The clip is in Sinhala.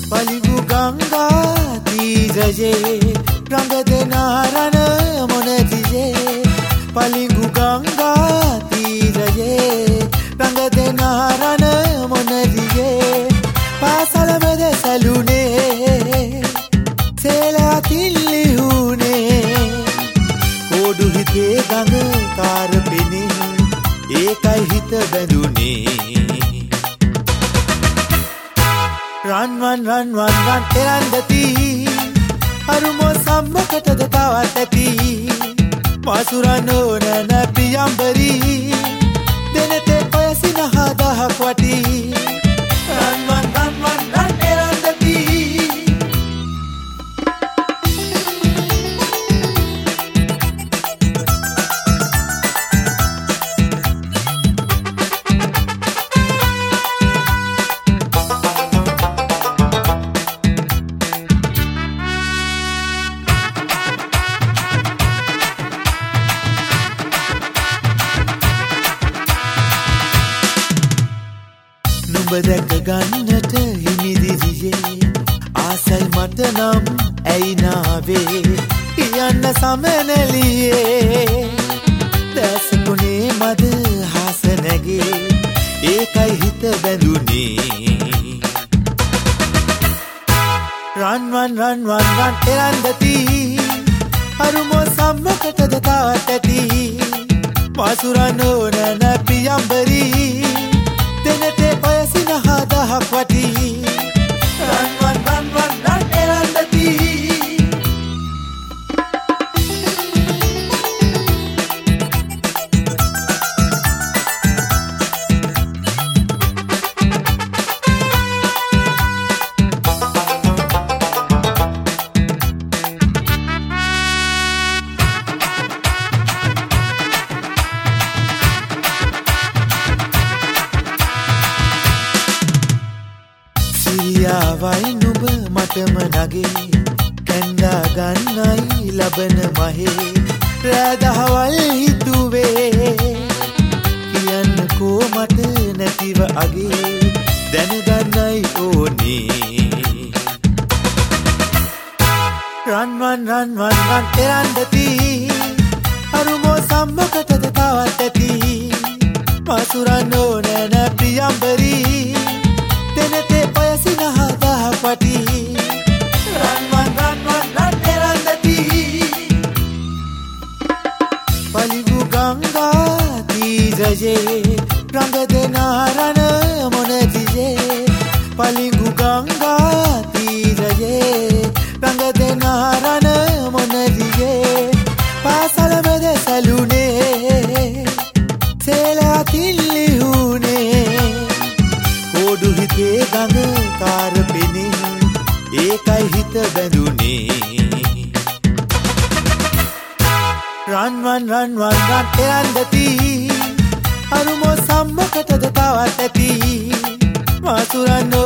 පලිඟු ගංගා තීරයේ රඟ දෙන රණ මොනදියේ පලිඟු ගංගා තීරයේ රඟ දෙන රණ මොනදියේ පාසල මැද සැලුනේ සේලා තිල්ලිහුනේ කොඩු හිතේ ගඟ කාර පෙනේ ඒකයි හිත බැඳුනේ රන් එරන්දති අරුමෝ සම්මකටද තවත් ඇති මාසුරනෝ නැන පියම්බරි දෙනතේ පයසින හදහක් වටි රන් එරන්දති දැක ගන්නට හිමිදිරියේ ආසයි මට නම් ඇයි නාවේ කියන්න සමනලියේ දැසකුණේ මද හාස නැගේ ඒකයි හිත බැඳුනේ රන් එරන්දති අරුමෝ සම්මකටද තවත් ඇති මාසුරනෝ නැන පියම්බරි දෙනතේ පයසින හදහක් වටි රන් එරන්දති සිරියාවයි නුඹ මටම නගේ කැන්දා ගන්නයි ලබන මහේ රෑදහවල් හිතුවේ කියන්නකෝ මට නැතිව අගේ දැනගන්නයි ඕනේ රන් එරන්දති අරුමෝ සම්මකටද තවත් ඇති මාසුරනෝ නැන පියම්බරි දෙනතේ පයසින හදහක් වටි රන් එරන්දති පලිඟු ගංගා තීරයේ රඟ දෙන රණ මොනදියේ පලිඟු ගංගා තීරයේ රඟ දෙන රණ මොනදියේ පාසල මැද සැලුනේ සේලා තිල්ලිහුනේ කොඩු හිතේ ගඟ කාර පෙනේ ඒකයි හිත බැඳුනේ රන් එරන්දති අරුමෝ සම්මකටද තවත් ඇති මාසුරනෝ